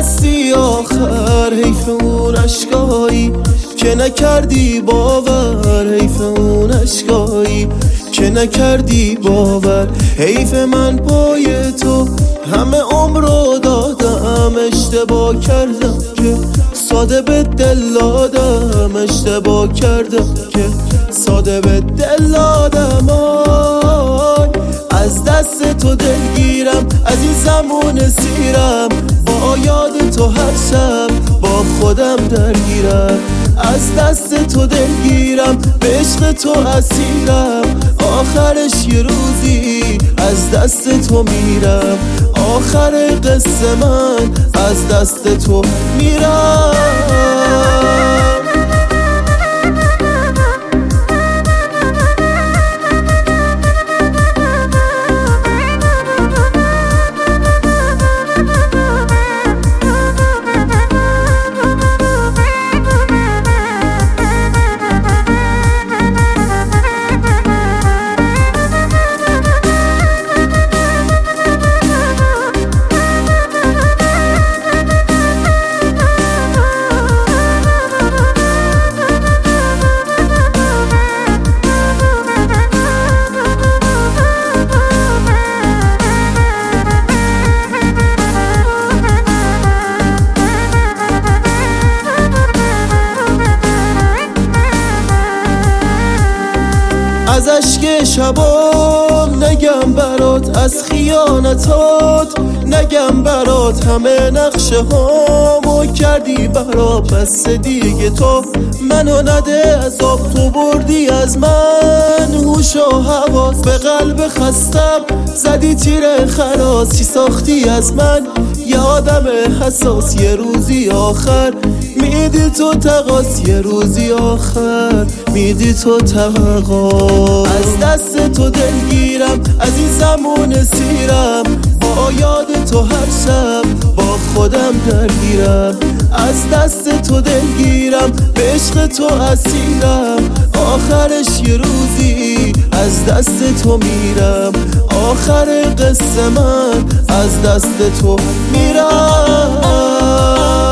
هستی آخر، حیف اون اشکایی که نکردی باور، حیف اون اشکایی که نکردی باور. حیف من پای تو همه عمر رو دادم، اشتباه کردم که ساده به دل دادم، اشتباه کردم که ساده به دل دادم. از دست تو دلگیرم، عزیزم و نسیرم، با یاد تو هر شب با خودم درگیرم. از دست تو دلگیرم، به عشق تو اسیرم، آخرش یه روزی از دست تو میرم، آخر قصه من از دست تو میرم. از اشک شبام نگم برات، از خیانتات نگم برات، همه نقشه هامو کردی برا، بس دیگه تو منو نده عذاب. تو بردی از من هوش و حواس، به قلب خستم زدی تیر خلاص. چی ساختی از من یه آدم حساس، یه روزی آخر میدی تو تقاس، یه روزی آخر میدی تو تقاس. از دست تو دلگیرم، عزیزم و نسیرم، با یاد تو هر شب با خودم درگیرم. از دست تو دلگیرم، به عشق تو اسیرم، آخرش یه روزی از دست تو میرم، آخر قصه من از دست تو میرم.